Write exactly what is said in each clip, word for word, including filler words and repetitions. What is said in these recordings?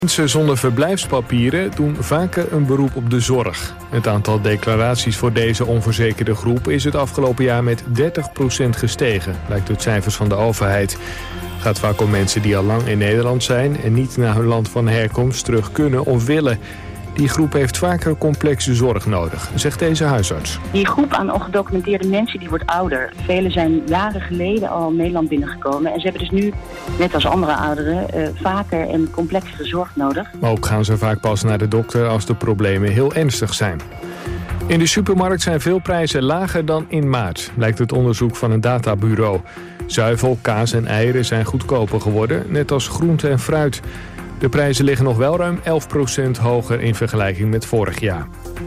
Mensen zonder verblijfspapieren doen vaker een beroep op de zorg. Het aantal declaraties voor deze onverzekerde groep is het afgelopen jaar met dertig procent gestegen, blijkt uit cijfers van de overheid. Het gaat vaak om mensen die al lang in Nederland zijn en niet naar hun land van herkomst terug kunnen of willen. Die groep heeft vaker complexe zorg nodig, zegt deze huisarts. Die groep aan ongedocumenteerde mensen die wordt ouder. Velen zijn jaren geleden al Nederland binnengekomen. En ze hebben dus nu, net als andere ouderen, uh, vaker en complexere zorg nodig. Maar ook gaan ze vaak pas naar de dokter als de problemen heel ernstig zijn. In de supermarkt zijn veel prijzen lager dan in maart, blijkt het onderzoek van een databureau. Zuivel, kaas en eieren zijn goedkoper geworden, net als groente en fruit. De prijzen liggen nog wel ruim elf procent hoger in vergelijking met vorig jaar.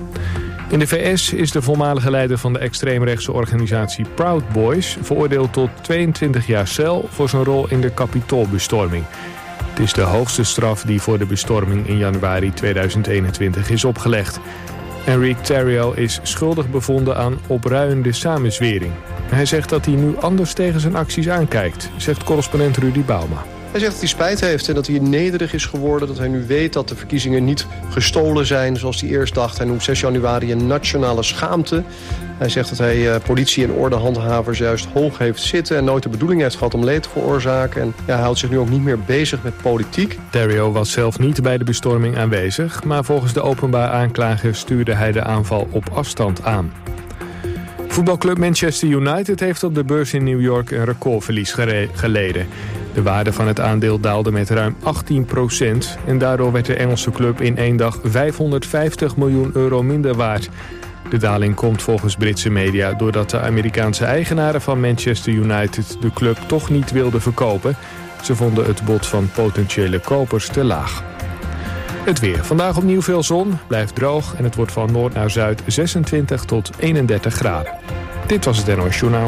In de V S is de voormalige leider van de extreemrechtse organisatie Proud Boys veroordeeld tot tweeëntwintig jaar cel voor zijn rol in de Capitoolbestorming. Het is de hoogste straf die voor de bestorming in januari tweeduizend eenentwintig is opgelegd. Enrique Tarrio is schuldig bevonden aan opruiende samenzwering. Hij zegt dat hij nu anders tegen zijn acties aankijkt, zegt correspondent Rudy Bauma. Hij zegt dat hij spijt heeft en dat hij nederig is geworden. Dat hij nu weet dat de verkiezingen niet gestolen zijn zoals hij eerst dacht. Hij noemt zes januari een nationale schaamte. Hij zegt dat hij uh, politie en ordehandhavers juist hoog heeft zitten en nooit de bedoeling heeft gehad om leed te veroorzaken. En ja, hij houdt zich nu ook niet meer bezig met politiek. Tarrio was zelf niet bij de bestorming aanwezig, maar volgens de openbaar aanklager stuurde hij de aanval op afstand aan. Voetbalclub Manchester United heeft op de beurs in New York een recordverlies gere- geleden. De waarde van het aandeel daalde met ruim achttien procent... en daardoor werd de Engelse club in één dag vijfhonderdvijftig miljoen euro minder waard. De daling komt volgens Britse media doordat de Amerikaanse eigenaren van Manchester United de club toch niet wilden verkopen. Ze vonden het bod van potentiële kopers te laag. Het weer. Vandaag opnieuw veel zon, blijft droog en het wordt van noord naar zuid zesentwintig tot eenendertig graden. Dit was het N O S Journaal.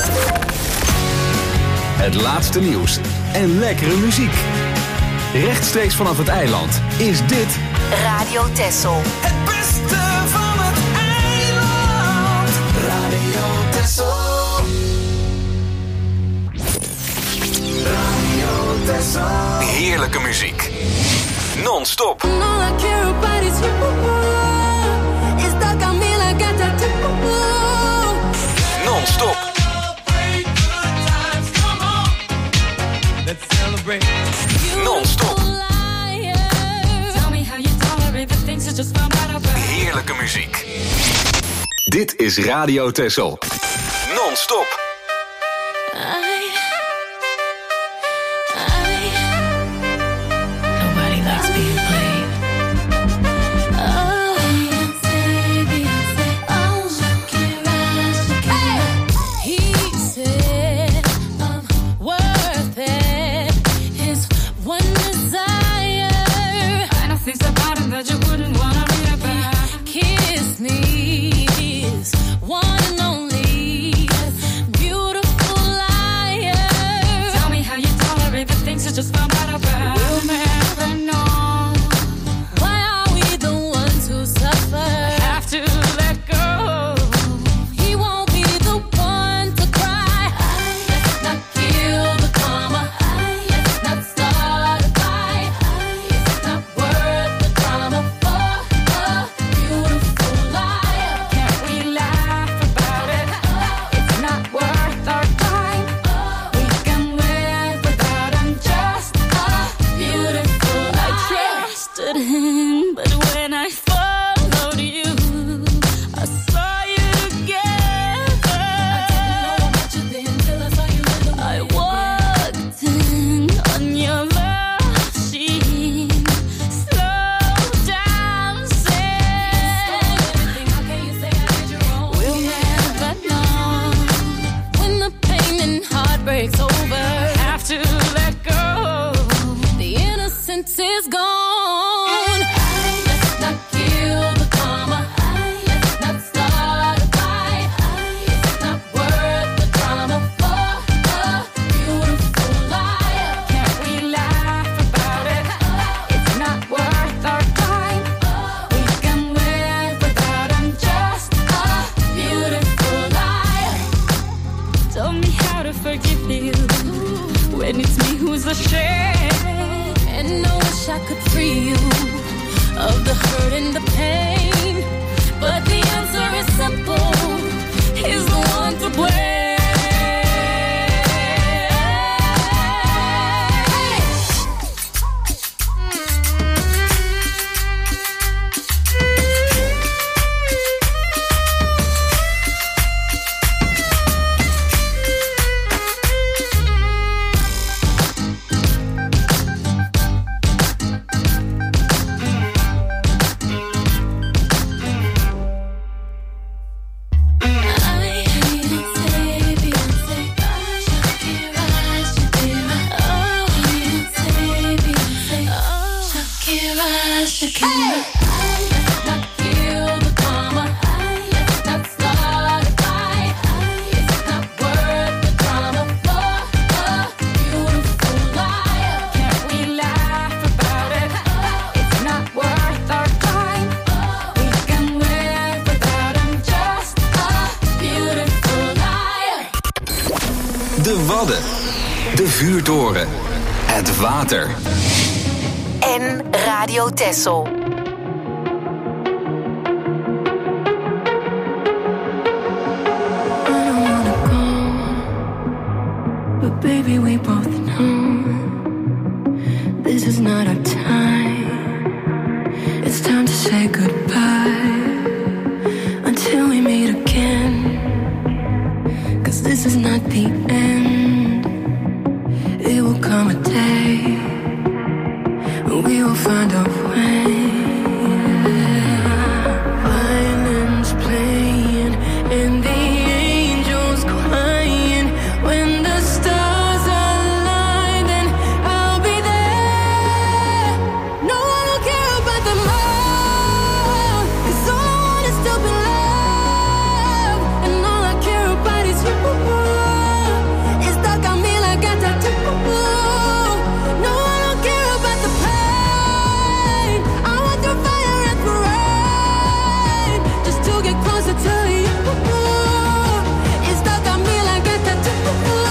Het laatste nieuws en lekkere muziek. Rechtstreeks vanaf het eiland is dit Radio Texel. Het beste van het eiland. Radio Texel. Radio Texel. heerlijke muziek. Non-stop. Non-stop. Non-stop. Heerlijke muziek. Dit is Radio Texel. Non-stop. When it's me who's ashamed, and I wish I could free you of the hurt and the pain. But the answer is simple. He's the one to blame. De vuurtoren. Het water. En Radio Texel. But baby, we both know this is not our time. It's time to say goodbye until we meet again. 'Cause this is not the end. It will come a day when we will find a way. Violins playing and the angels crying. When the stars align, then I'll be there. No one will care about the love, 'cause all I want is to be loved. And all I care about is you. It's stuck on me like a tattoo. No, I don't care about the pain. I want through fire and through rain, just to get closer to you. It's stuck on me like a tattoo.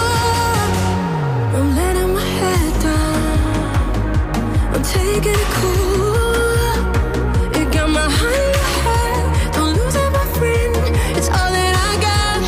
I'm letting my head down. I'm taking it cool. You got my heart in your head. Don't lose it, my friend. It's all that I got.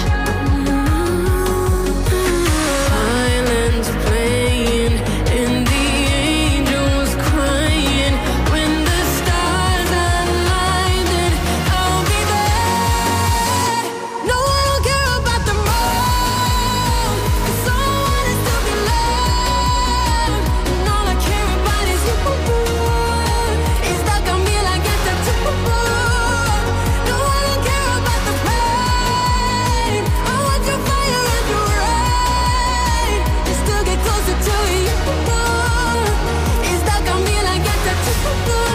Violins playing and the angels crying. When the stars align, then I'll be there. No, I don't care about the road, 'cause all I want is to be loved. And all I care about is you. It's stuck on me like a tattoo. No, I don't care about the pain. I want your fire and your rain, just to get closer to you. It's stuck on me like a tattoo.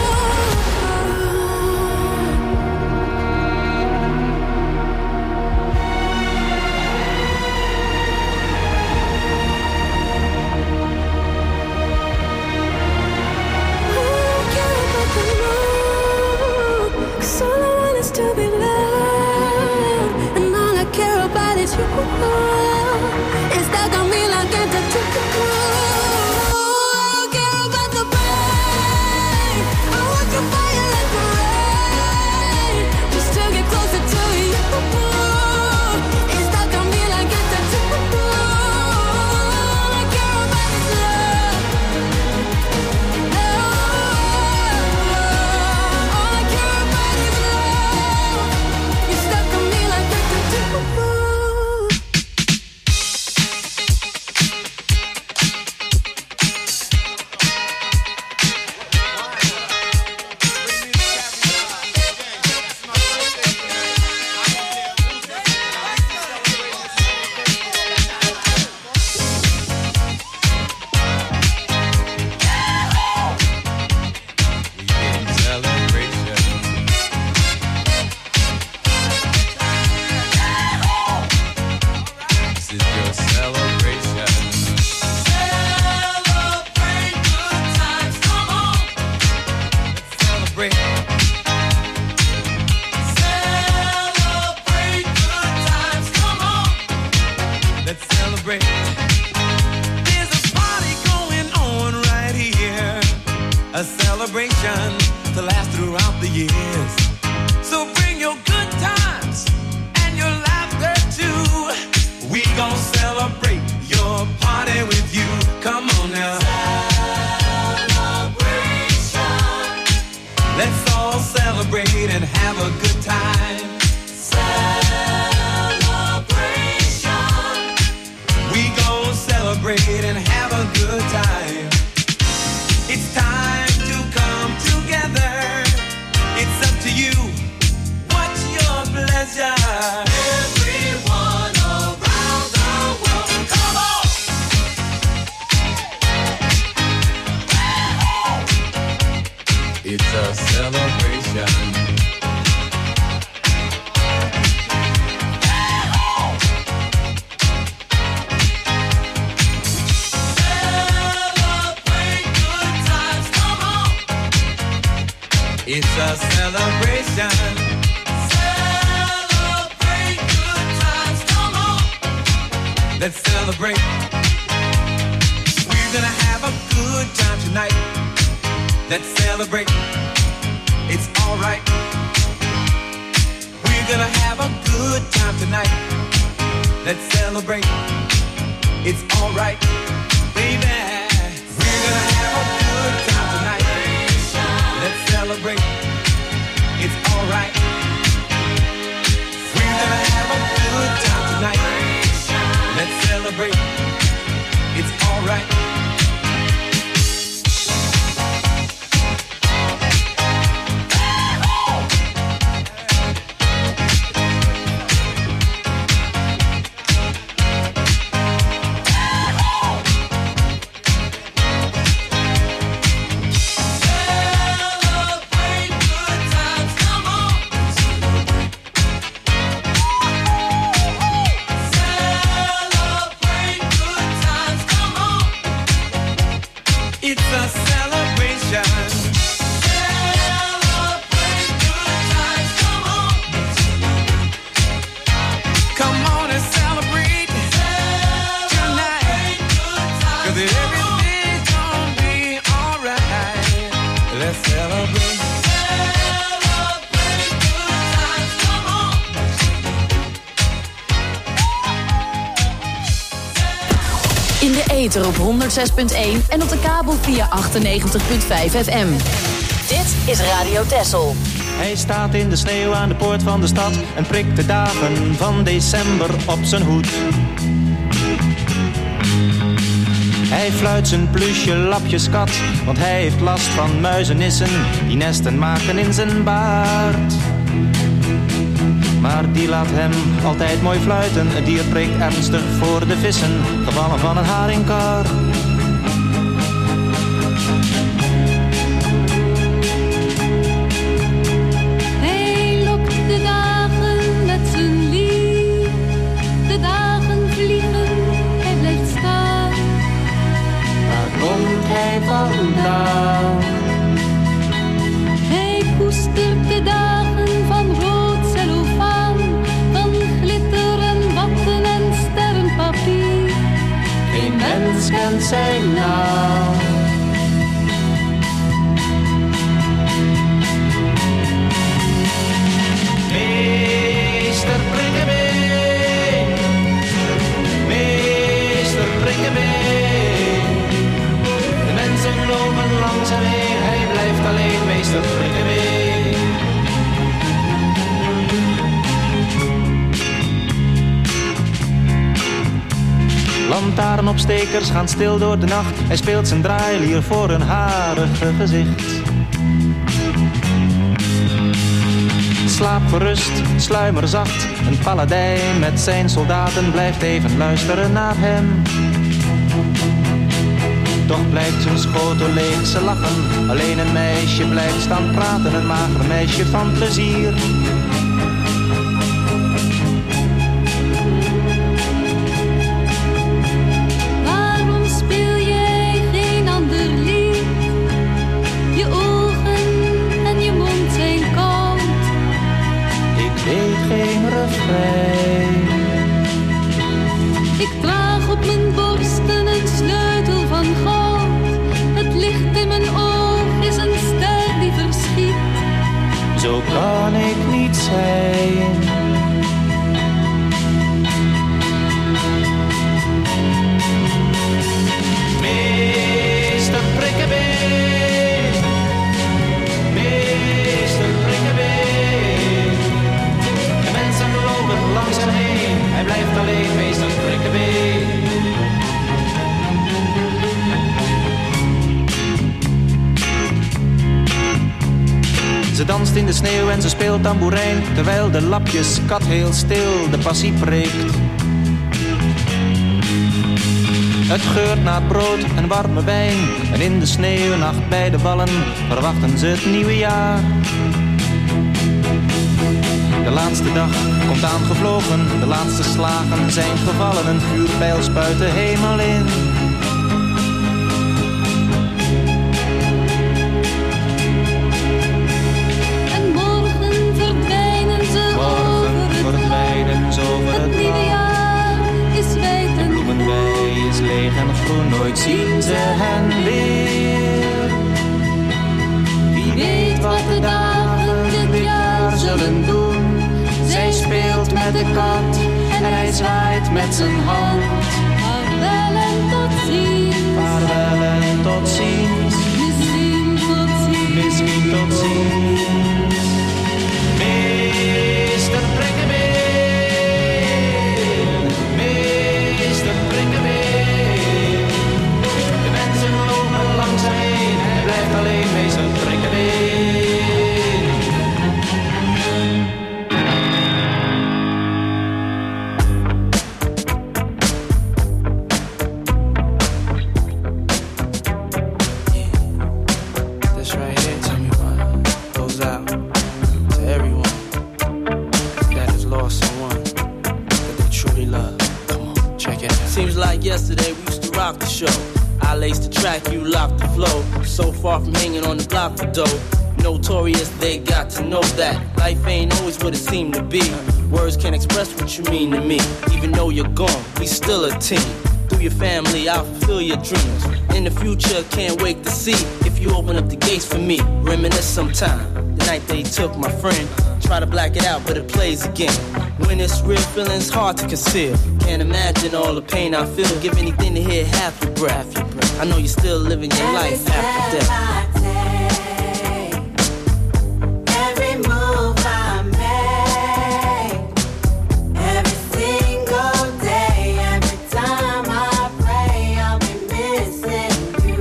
Cause all I want is to be loved, and all I care about is you. It's stuck on me like a tattoo. I don't care about the pain. I want your fire and your rain, just to get closer to you. It's stuck on me like a tattoo. All I care about is love. All I care about is love. You're stuck on me like a tattoo. A celebration celebration to last throughout the years. So bring your good times and your laughter too. We gon' celebrate your party with you. Come on now. Celebration. Let's all celebrate and have a good time. Celebration. We gon' celebrate and have a good time. It's time to come together. It's up to you. What's your pleasure? Everyone around the world, come on! It's a celebration. It's a celebration. Celebrate good times, come on. Let's celebrate. We're gonna have a good time tonight. Let's celebrate. It's alright. We're gonna have a good time tonight. Let's celebrate. It's alright, baby. We're gonna have a good time tonight. Let's celebrate. It's alright. We're gonna have a good time tonight. Let's celebrate. It's alright. Op honderd zes punt één en op de kabel via achtennegentig punt vijf F M. Dit is Radio Texel. Hij staat in de sneeuw aan de poort van de stad en prikt de dagen van december op zijn hoed. Hij fluit zijn plusje lapjeskat, want hij heeft last van muizenissen die nesten maken in zijn baard. Maar die laat hem altijd mooi fluiten. Het dier prikt ernstig voor de vissen, gevallen van een haringkar. Hij lokt de dagen met zijn lief. De dagen vliegen, hij blijft staan. Waar komt hij vandaan? Hij koestert de dagen van rood cellofaan, van glitter en watten en sterrenpapier. Geen mens kent zijn naam. Meester Prikkebeen, meester Prikkebeen. De mensen lopen langs hem heen, hij blijft alleen, meester Prikkebeen. Lantaarnopstekers gaan stil door de nacht. Hij speelt zijn draailier voor een harige gezicht. Slaap gerust, sluimer zacht. Een paladijn met zijn soldaten blijft even luisteren naar hem. Toch blijft zijn schotel leeg, ze lachen. Alleen een meisje blijft staan praten, een mager meisje van plezier. Ik draag op mijn borsten een sleutel van goud. Het licht in mijn oog is een ster Ze danst in de sneeuw en ze speelt tamboerijn, terwijl de lapjeskat heel stil de passie preekt. Het geurt naar brood en warme wijn, en in de sneeuwnacht bij de wallen verwachten ze het nieuwe jaar. De laatste dag komt aangevlogen, de laatste slagen zijn gevallen, een vuurpijl spuit de hemel in. En morgen verdwijnen ze Morgen over het verdwijnen ze over Het het nieuwe land. jaar is wijd en Bloemenwei is leeg en groen, nooit zien ze hen weer. Wie weet wat de dagen dit jaar zullen doen. Zij speelt met de kat en hij zwaait met zijn hand. Vaarwel en tot ziens. Vaarwel en tot ziens. Misschien tot ziens. Misschien tot ziens. Meester Prikkebeen, meester Prikkebeen. De mensen lopen langs hem heen, hij blijft alleen meester Prikkebeen. Yesterday we used to rock the show. I laced the track, you locked the flow. So far from hanging on the block for dough. Notorious, they got to know that life ain't always what it seemed to be. Words can't express what you mean to me. Even though you're gone, we still a team. Through your family, I'll fulfill your dreams. In the future, can't wait to see if you open up the gates for me. Reminisce sometime. The night they took my friend. Try to black it out, but it plays again. When it's real, feeling's hard to conceal. Can't imagine all the pain I feel. Give anything to hear half your breath. I know you're still living your life after death. Every move I make, every single day, every time I pray, I'll be missing you.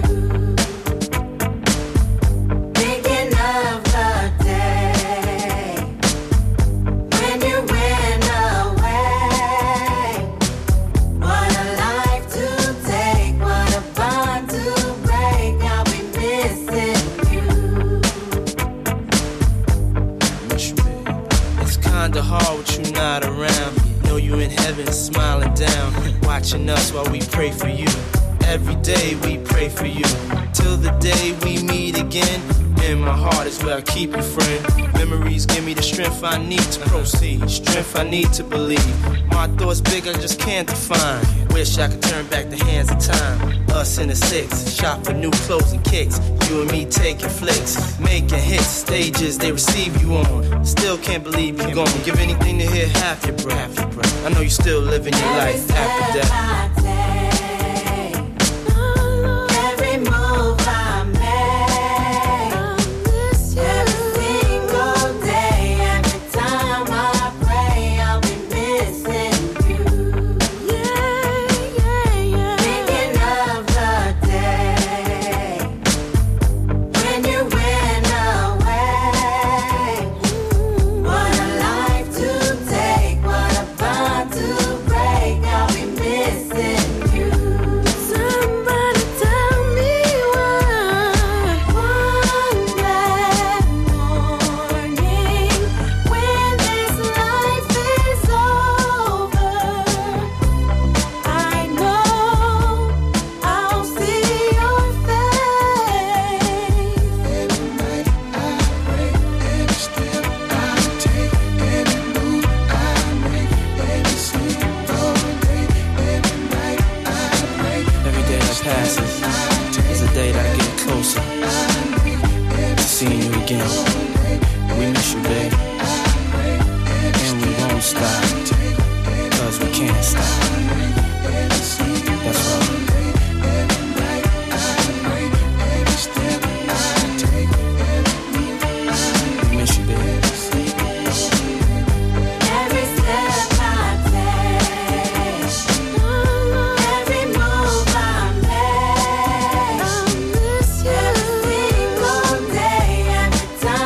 Thinking of the day when you went away. What a life to take, what a bond to break. I'll be missing you. It's kinda hard with you not around. Know you in heaven smiling down, watching us while we pray for you. Every day we pray for you, till the day we meet again. In my heart is where I keep you, friend. Memories give me the strength I need to proceed, strength I need to believe. My thoughts big, I just can't define. Wish I could turn back the hands of time. Us in the six, shop for new clothes and kicks. You and me taking flicks, making hits, stages they receive you on. Still can't believe you're gone. Give anything to hear half your breath. I know you're still living your life after death. Every move I make, every single day, every time I pray, I'll be missing you. Thinking of the day when you went away. What a life to take, what a bond to break. I'll be missing you. Somebody tell me why. One bad morning when this life is over, I know I'll see your face. Every night I pray, every step I take, every move I make, every single day, every night I pray. Every day that passes is a day that I get closer to seeing you again. We miss you, babe, and we won't stop, cause we can't stop. That's right. We miss you, babe. Every step I take, every move I make, every single day, every time I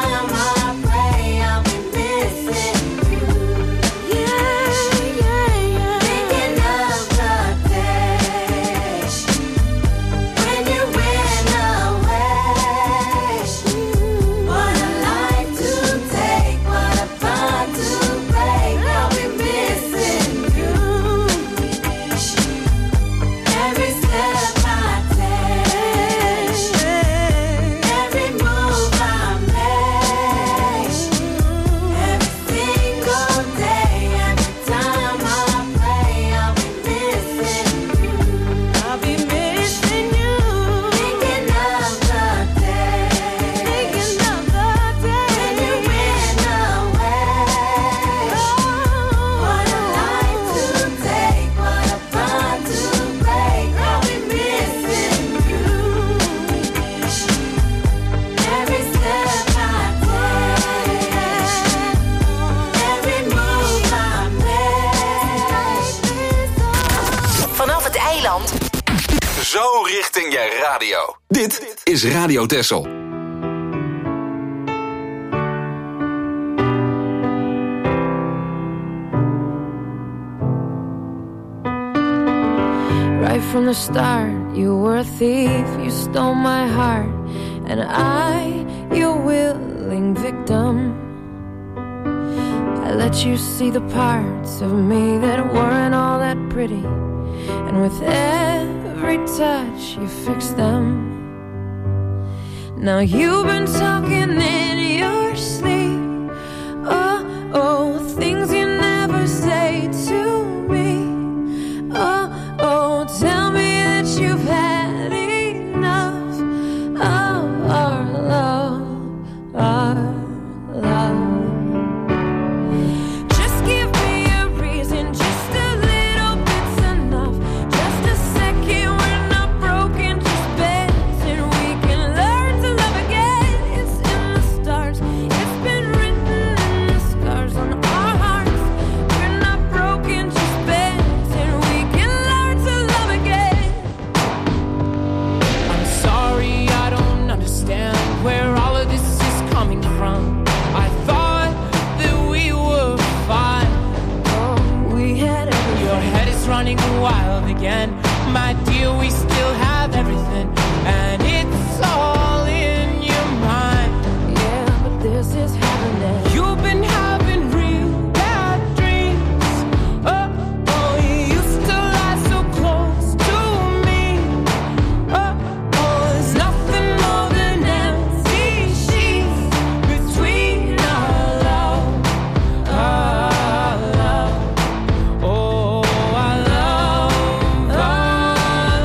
richting je radio. Dit is Radio Texel. Right from the start, you were a thief, you stole my heart, and I, your willing victim. I let you see the parts of me that weren't all that pretty, and with every touch you fixed them. Now you've been talking in your sleep, oh, oh, things you never say to me, oh, oh, tell me that you've had enough of our love, our love. Just give me a reason, just a little bit's enough. Just a second, we're not broken, just bends, and we can learn to love again. It's in the stars, it's been written in the scars on our hearts. We're not broken, just bends, and we can learn to love again. I'm sorry, I don't understand where all of this is coming from. I thought that we were fine. Oh, we had everything. Your head is running wild again. My dear, we still have everything, and it's all in your mind. Yeah, but this is happening. You've been having real bad dreams. Oh, oh, you used to lie so close to me. Oh, oh, there's nothing more than empty sheets between our love, our love. Oh, our love, our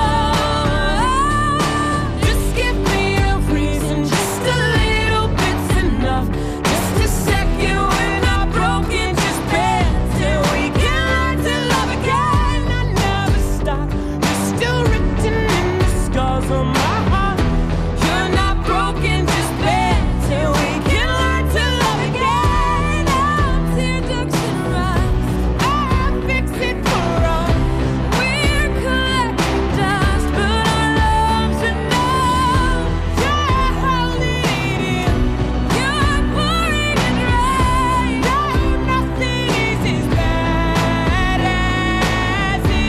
love. Just give me a reason, just a little bit's enough. Just a second, we're not broken, just bends, and we can learn to love again. I never stop, you're still written in the scars on my heart. You're not broken, just bends, and we can learn to love again. Now tear ducts and rise, I fix it for us. We're collecting dust, but our love's enough. You're holding it in, you're pouring it right. No, nothing is as bad as it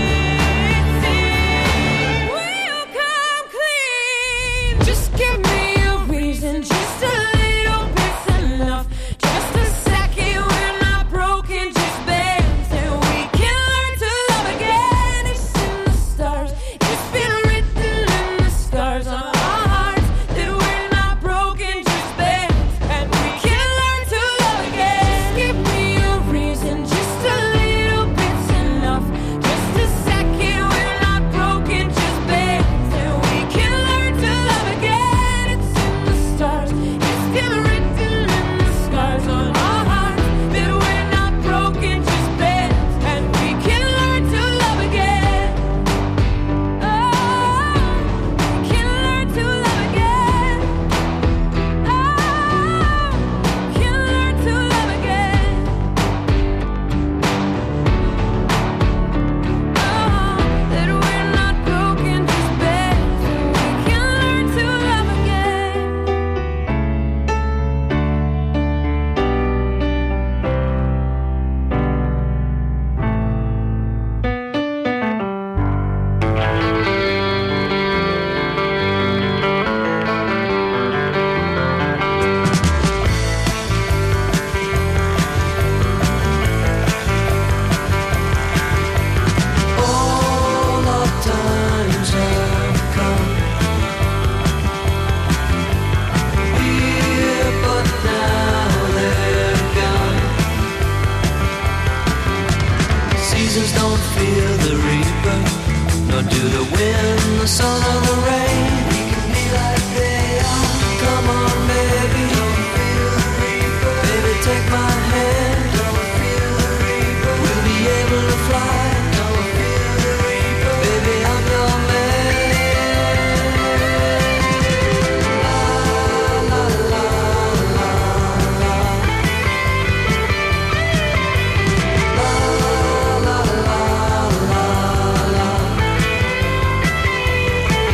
seems. We'll come clean. Just give me a reason, just a little bit's enough. Just a second, we're not broken, just bends, and we can learn to love again. It's in the stars, it's been written in the scars on our hearts that we're not broken, just bends, and we can learn to love again. Just give me a reason, just a little bit's enough. Just a second, we're not broken, just bends, and we can learn to love again. It's in the stars, it's been written in the scars on our hearts that we're not broken, just bends, and we can learn to love again. Oh, we can learn to love again. Oh, we can learn to love again. Oh, that we're not broken, just bends, and we can learn to love again. All our times have come here, but now they're gone. Seasons don't fear the reaper, nor do the wind, the sun, or the rain. We can be like they are. Come on, baby, don't feel the reaper. Baby, take my hand. Don't feel the reaper. We'll be able to fly. Don't feel the reaper. Baby, I'm your man. La la la la la. La la la la la.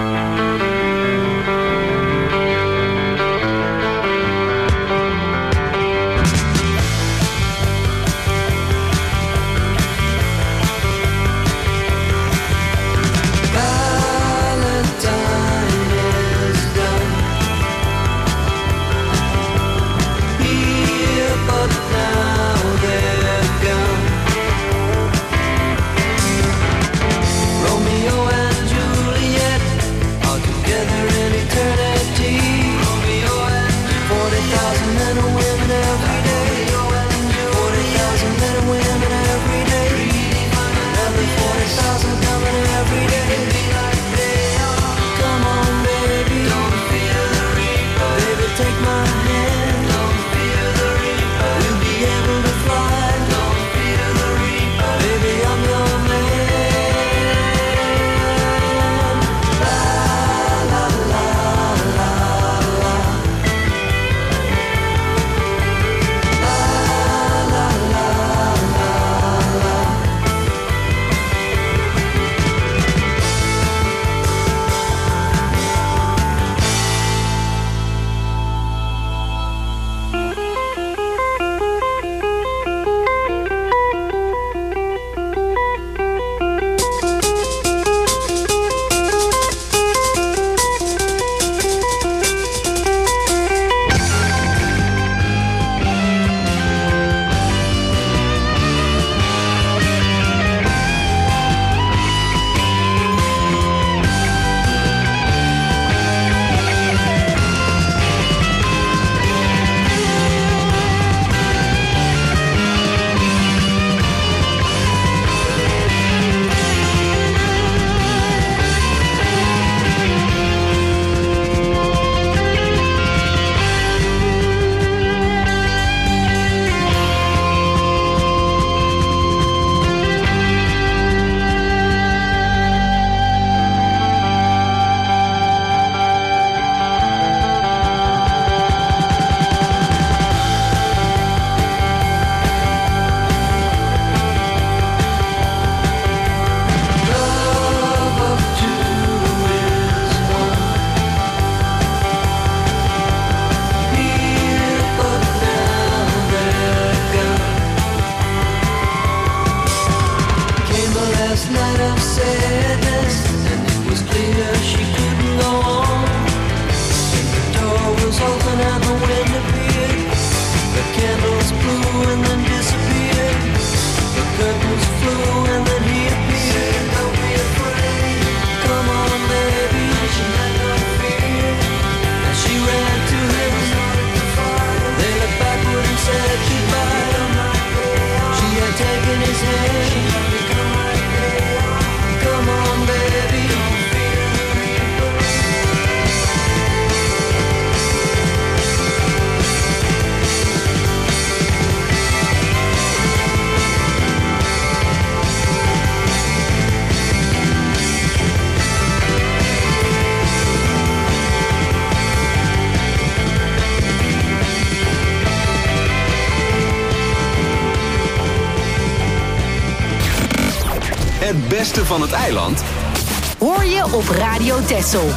Het beste van het eiland hoor je op Radio Texel.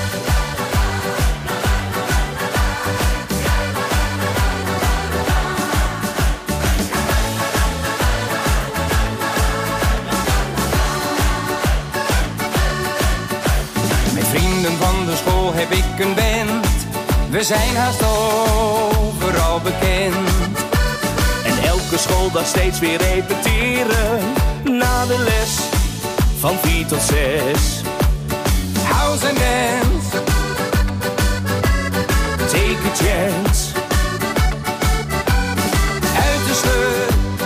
Met vrienden van de school heb ik een band. We zijn haast overal bekend. En elke schooldag steeds weer repeteren. Na de les van vier tot zes. House and dance. Take a chance. Uit de sleur.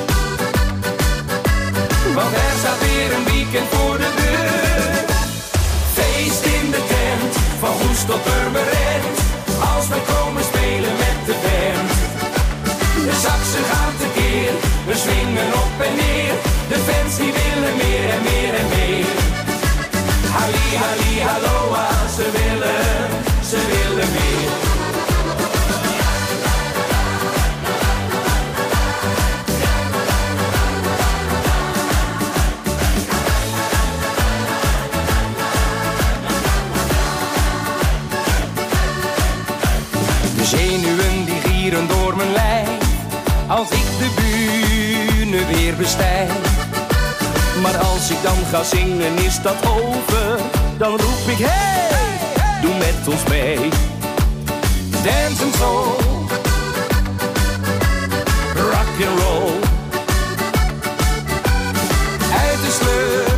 Want er staat weer een weekend voor de deur. Feest in de tent. Van Goes tot Purmerend. Als we komen spelen met de band. De saxen gaan tekeer. We swingen op en neer. De fans die willen meer en meer en meer. Halli, halli, halloa, ze willen, ze willen meer. als ik de bühne weer bestijg. Maar als ik dan ga zingen is dat over. Dan roep ik hey, doe met ons mee. Dance and soul, rock and roll. Uit de sleur,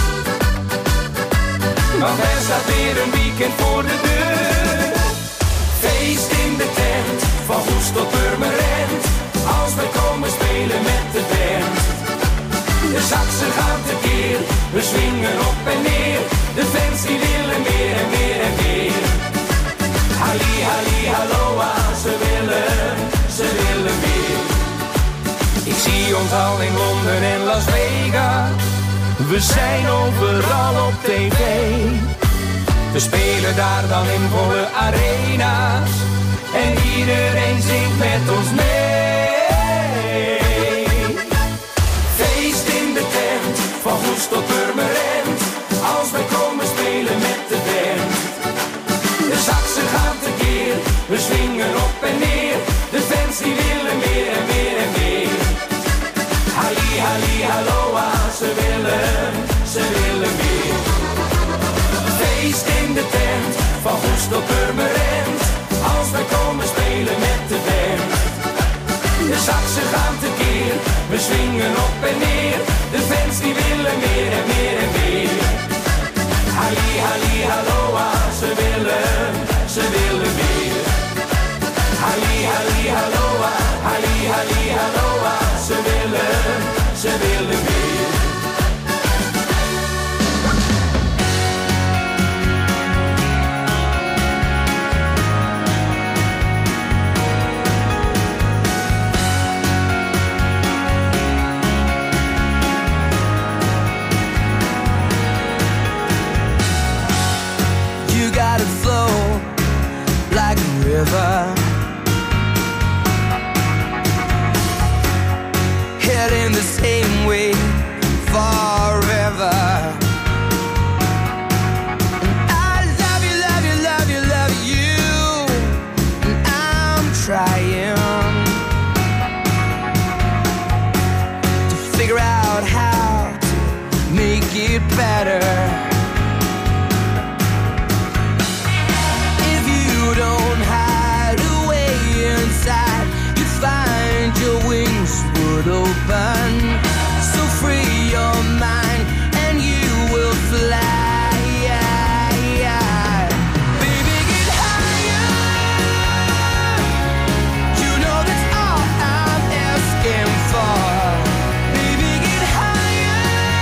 want er staat weer een weekend voor de deur. Feest in de tent, van Goes tot Purmerend. Als wij komen spelen met de band. De saxen gaan tekeer, we swingen op en neer. De fans die willen meer en meer en meer. Halli, halli, halloa, ze willen, ze willen meer. Ik zie ons al in Londen en Las Vegas. We zijn overal op tv. We spelen daar dan in volle arena's. En iedereen zingt met ons mee. Feest in de tent, van Goes tot Purmerend. Als wij komen spelen met de band. De saxen gaan tekeer, we swingen op en neer. De fans die willen meer en meer en meer. Halli, halli, halloa, ze willen, ze willen meer. Feest in de tent, van Goes tot Purmerend. Als wij komen spelen met de band. De saxen gaan tekeer, we swingen op en neer. De fans die willen meer en meer en meer. Halli, halli, halloa, ze willen, ze willen meer. Halli, halli, halloa, halli, halli, halloa, ze willen, ze willen meer. River, heading the same way forever. And I love you, love you, love you, love you. And I'm trying to figure out how to make it better. If you don't hide away inside, you find your wings would open. So free your mind and you will fly. Baby, get higher. You know that's all I'm asking for. Baby, get higher.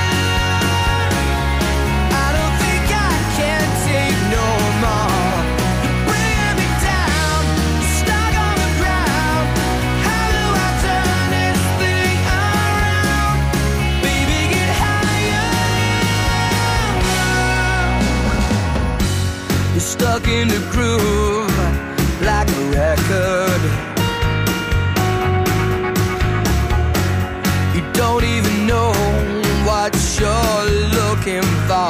I don't think I can take no more. You're bringing me down, stuck on the ground. How do I turn this thing around? Baby, get higher. You're stuck in the groove like a record. You don't even know what you're looking for.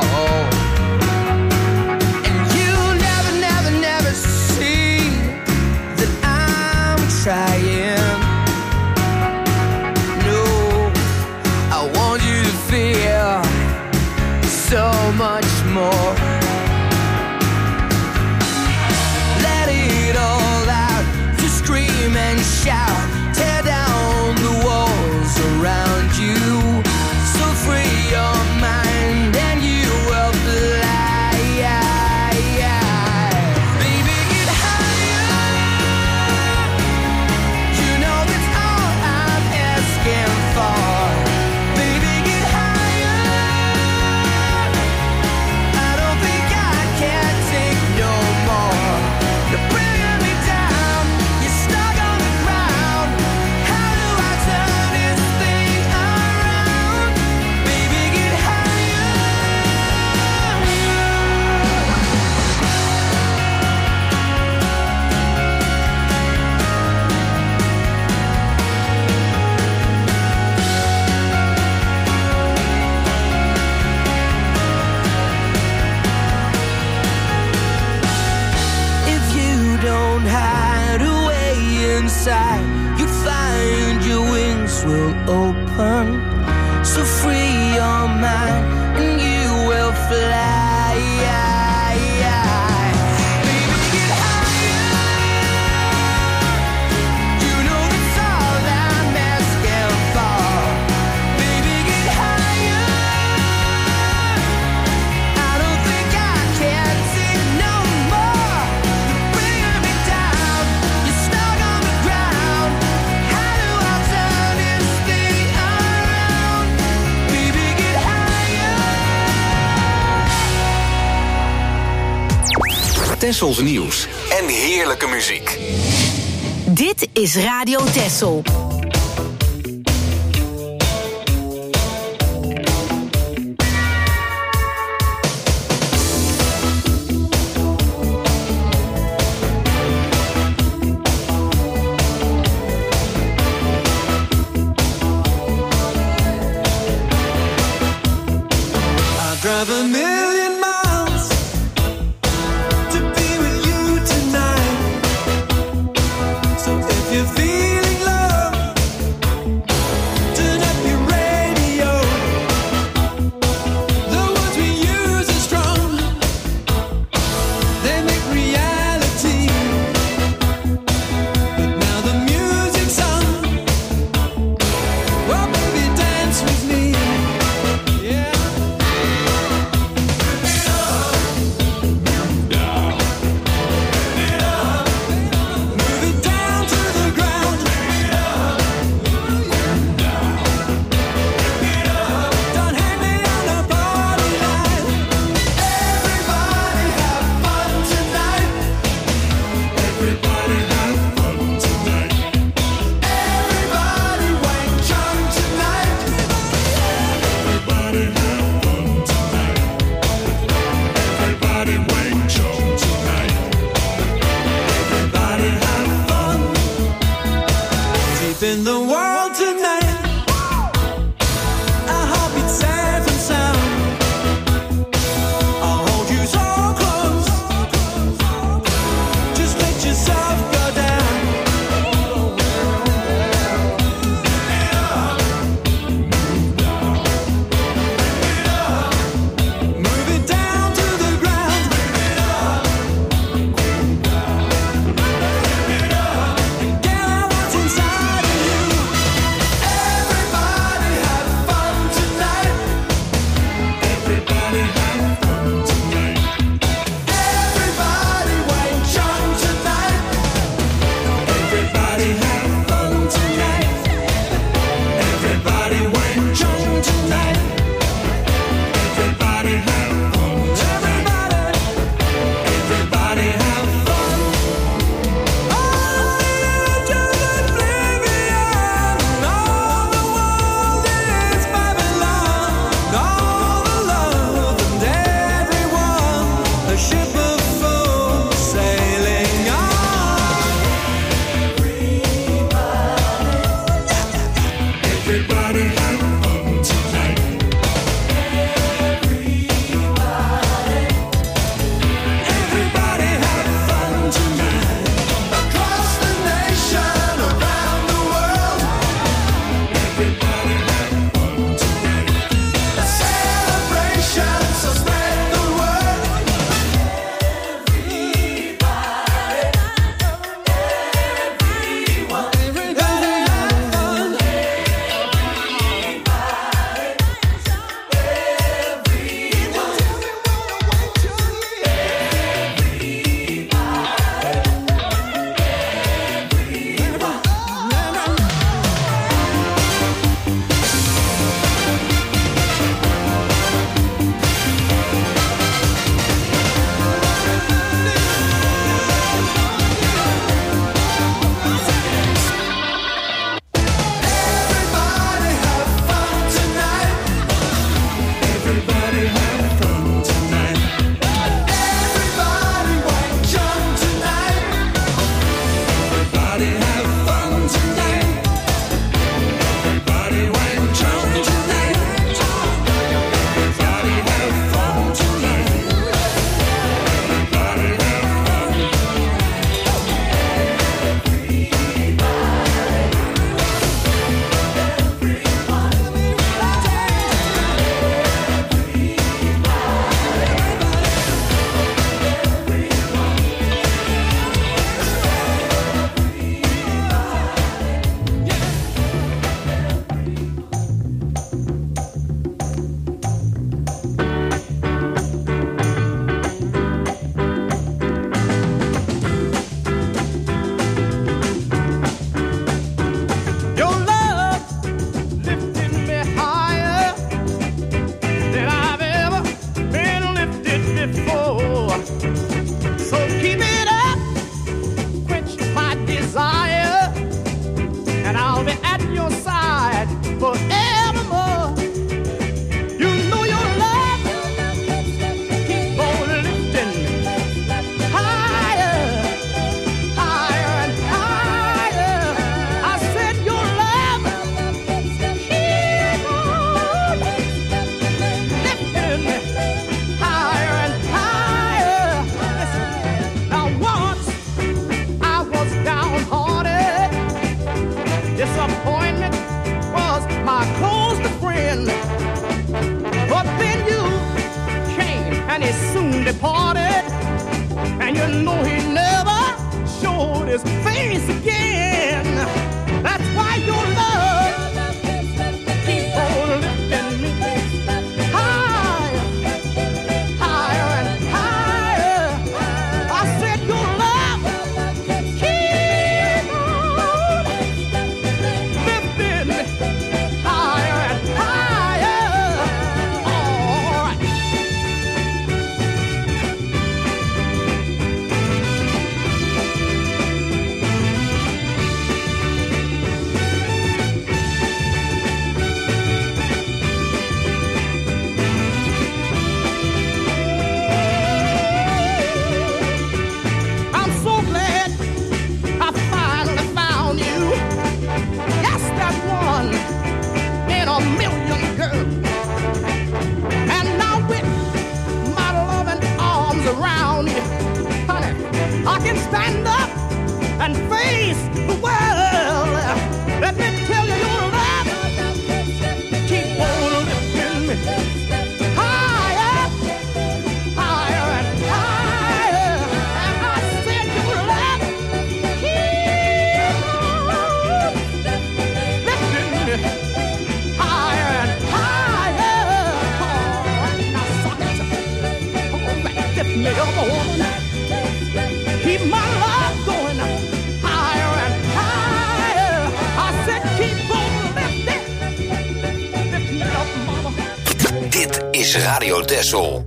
And you never, never, never see that I'm trying. No, I want you to feel so much more. Let it all out, to scream and shout, tear down the walls around you. So free your mind and you will fly. Baby, get higher. You know that's all I'm asking for. Baby, get higher. I don't think I can take no more. You're bringing me down, you're stuck on the ground. How do I turn this thing around? Baby, get higher. If you don't hide away inside, you'd find your mind, and you will fly. Tessels nieuws en heerlijke muziek. Dit is Radio Tessel. I drive a million miles to be with you tonight. So if you're feeling love, turn up your radio. The words we use are strong, they make reality. But now the music's on, well baby dance with me. Yeah. can stand up and face the world. Let me tell you, your love keep on lifting me higher, higher and higher. And I said, your love keep on lifting me higher and higher. Oh, now suck it. Oh, lift me up, oh. Keep my love going higher and higher. I said keep on lifting. Lift me up, mama. Dit is Radio Texel.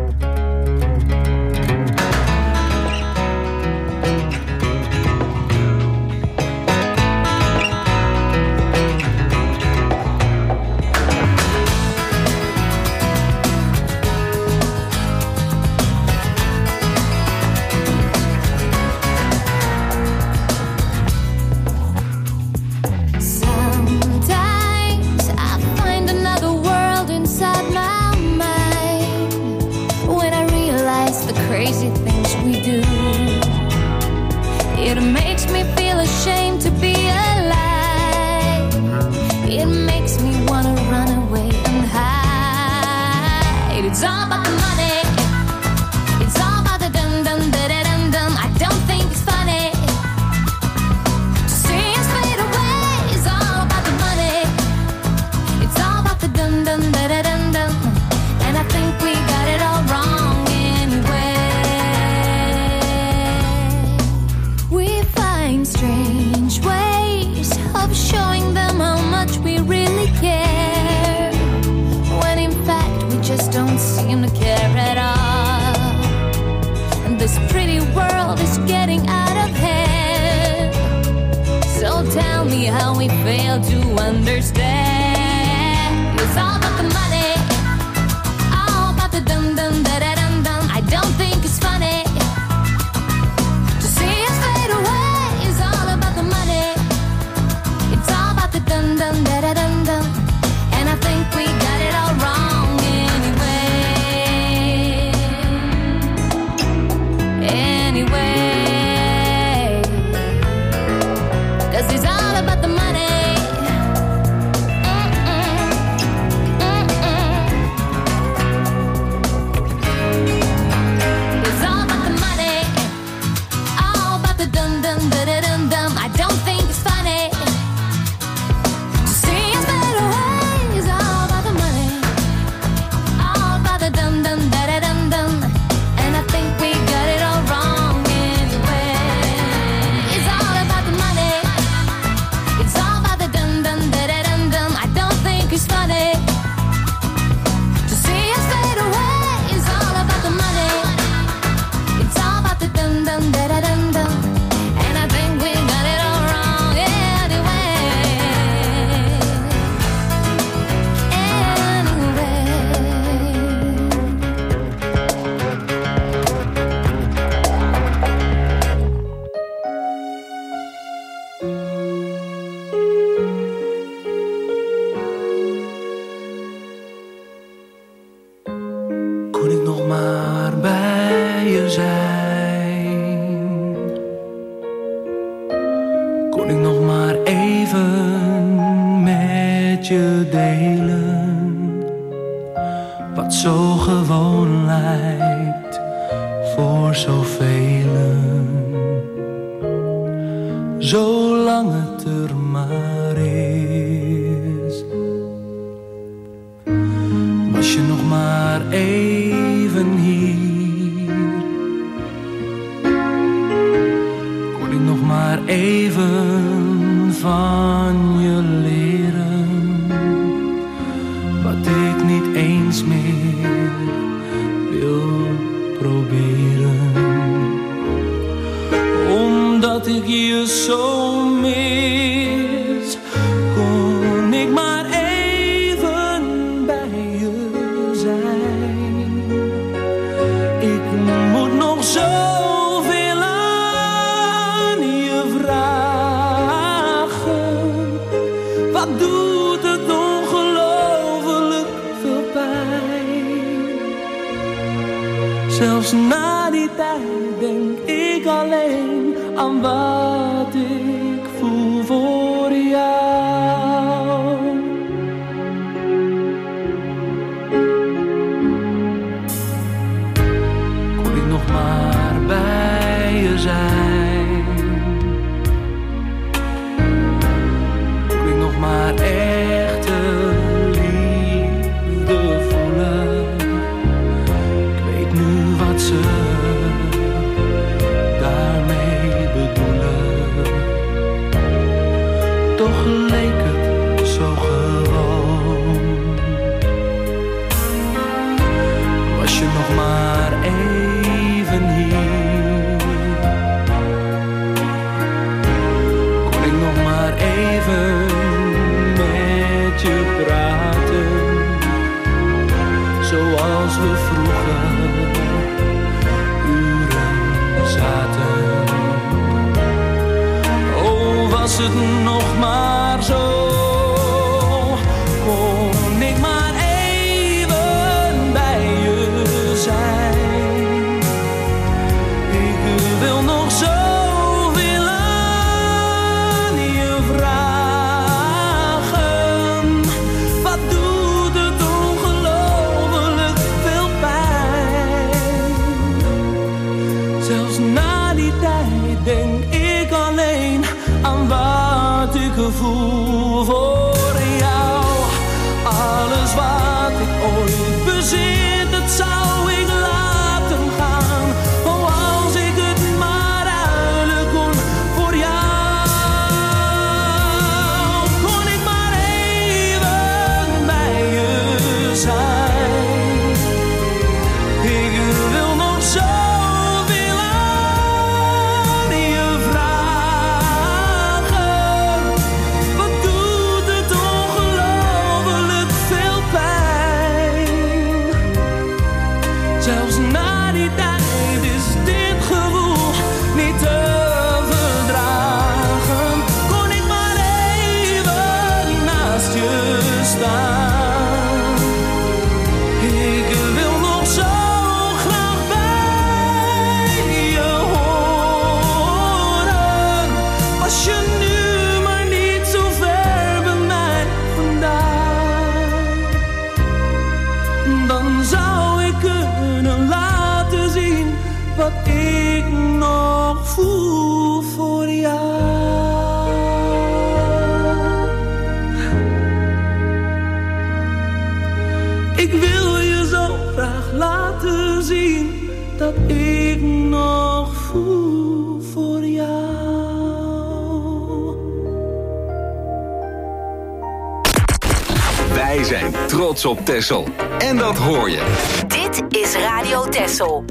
Sometimes I find another world inside my mind when I realize the crazy things we do. It makes me feel ashamed to be alive. It makes me wanna run away and hide. It's all about the money. It's all about the dum dum da da dum dum. I don't think it's funny to see us fade away. It's all about the money. It's all about the dum dum da da dum dum. And I think we got it all wrong anyway. We find strange ways of showing them how much we really care, when in fact we just don't seem to care at all. And this pretty world is getting out of hand. So tell me how we fail to understand. It's all about the money, all about the dum dum da da dum dum. I don't think it's funny to see us fade away. It's all about the money. It's all about the dum dum da da dum dum. And I think we got it all wrong anyway. Anyway, 'cause it's all about the money. It's all about the money, all about the dum dum da da dum dum. I don't think it's funny to see us fade away. It's all about the money, all about the dum dum da da dum dum. And I think we got it all wrong anyway. It's all about the money. It's all about the dum dum da da dum dum. I don't think it's funny to see us fade away. It's all about the money. It's all about the dum dum da da dum dum. And I think we got it all wrong anyway. Kon ik nog maar bij je zijn? Kon ik nog maar even met je delen wat zo gewoon lijkt voor zoveel, zolang het er maar is. Was je nog maar even hier, kon ik nog maar even van je leren wat ik niet eens meer wil proberen, omdat ik je zo mis. Kon ik maar even bij je zijn. Ik moet nog zoveel aan je vragen. Wat doet het ongelooflijk veel pijn. Zelfs na die tijd denk ik alleen aan wat ik voel voor jou. Kon ik nog maar bij je zijn, kon ik nog maar echte liefde voelen. Ik weet nu wat ze daarmee bedoelen. Toch leek het zo gewoon. Was je nog maar even hier, kon ik nog maar even met je praten, zoals we vroeger uren zaten. Oh, was het nog maar zo, kon ik maar even bij je zijn. Ik wil nog zoveel aan je vragen. Wat doet het ongelooflijk veel pijn. Zelfs na die tijd denk ik alleen aan wat ik voel voor jou. Alles wat ik ooit bezit, dat zou ik laten gaan. Oh, als ik het maar ruilen kon voor jou. Kon ik maar even bij je zijn. Ik wil nog zoveel aan je vragen. Wat doet het ongelooflijk veel pijn. Zelfs na die tijd is dit gevoel niet te verdragen. Kon ik maar even naast je staan. Ik wil nog zo graag bij je horen. Was je nu maar niet zo ver bij mij vandaan, dan zou ik kunnen laten zien wat ik nog voel voor jou. Ik wil je zo graag laten zien dat ik nog voel voor jou. Wij zijn trots op Texel. En dat hoor je. Dit is Radio Texel.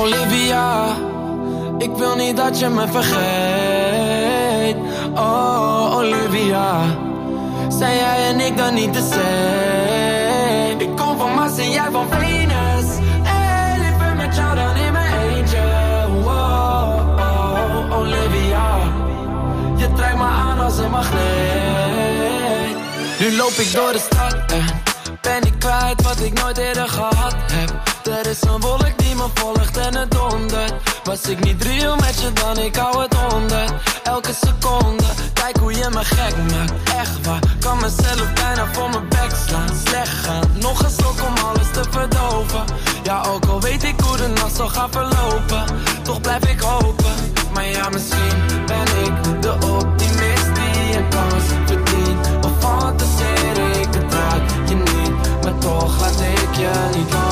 Olivia, ik wil niet dat je me vergeet. Oh, Olivia, zijn jij en ik dan niet de same? Ik kom van Mars en jij van Venus. Hey, liever met jou dan in mijn eentje. Oh, oh, Olivia, je trekt me aan als een magneet. Nu loop ik door de stad en ben ik kwijt wat ik nooit eerder gehad heb. Er is een wolk die me volgt en het dondert. Was ik niet real met je dan, ik hou het honderd. Elke seconde, kijk hoe je me gek maakt. Echt waar, kan mezelf bijna voor mijn bek slaan. Slecht gaan, nog een slok om alles te verdoven. Ja, ook al weet ik hoe de nacht zal gaan verlopen, toch blijf ik hopen. Maar ja, misschien ben ik de optimist die een kans verdient. Of fantaseer ik het raak je niet, maar toch laat ik je niet los.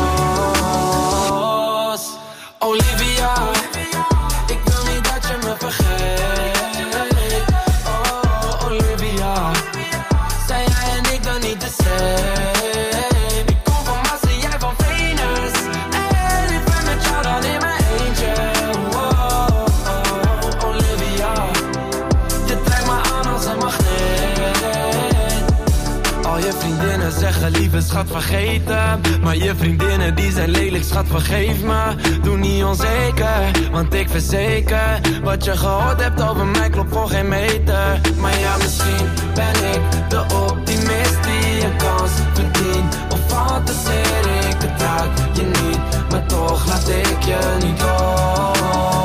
Olivia, ik wil niet dat je me vergeet. Oh, Olivia, zijn jij en ik dan niet de same? Ik kom van Mars en jij van Venus. Hey, liever met jou dan in mijn eentje. Oh, oh, Olivia, je trekt me aan als een magneet. Al je vriendinnen zeggen lieve schat vergeten, maar je vriendinnen die zijn lelijk schat vergeef me. Doe niet onzeker, want ik verzeker, wat je gehoord hebt over mij klopt voor geen meter. Maar ja, misschien ben ik de optimist die een kans verdient. Of fantaseer ik het raak je niet, maar toch laat ik je niet los.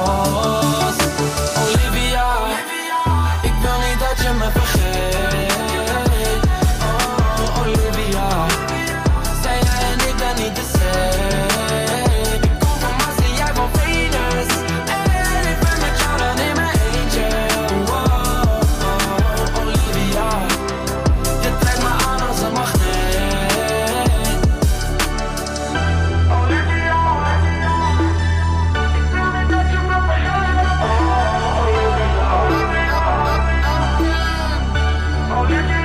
Olivia, ik wil niet dat je me vergeet. Oh, Olivia, zijn jij en ik dan niet de same? Ik kom van Mars en jij van Venus. Hey, liever met jou dan in mijn eentje. Oh, oh, Olivia, je trekt me aan als een magneet. Olivia, ik wil niet dat je me vergeet. Oh, Olivia, Olivia.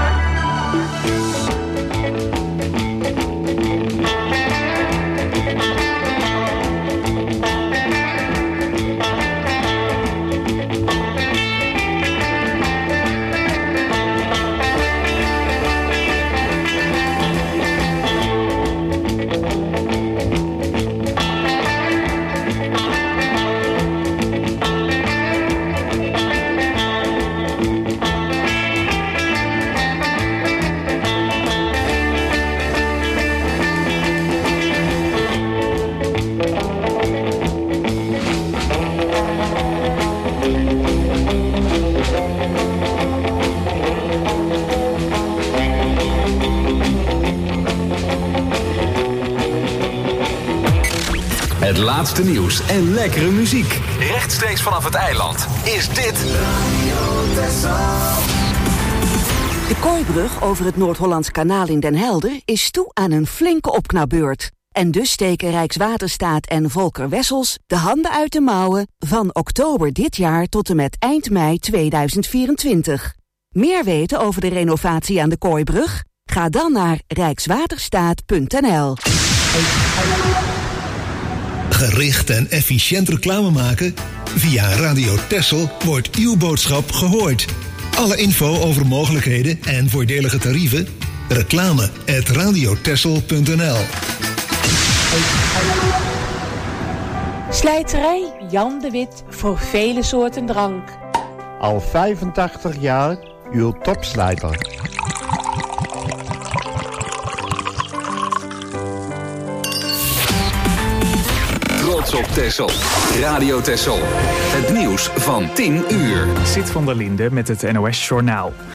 Het laatste nieuws en lekkere muziek. Rechtstreeks vanaf het eiland is dit De Kooibrug over het Noord-Hollands Kanaal in Den Helder is toe aan een flinke opknapbeurt. En dus steken Rijkswaterstaat en Volker Wessels de handen uit de mouwen van oktober dit jaar tot en met eind mei tweeduizend vierentwintig. Meer weten over de renovatie aan de Kooibrug? Ga dan naar rijkswaterstaat punt n l. Gericht en efficiënt reclame maken? Via Radio Texel wordt uw boodschap gehoord. Alle info over mogelijkheden en voordelige tarieven? Reclame at radiotexel punt n l. Slijterij Jan de Wit voor vele soorten drank. Al vijfentachtig jaar uw topslijter. Trots op Texel. Radio Texel. Het nieuws van tien uur. Sid van der Linde met het N O S Journaal.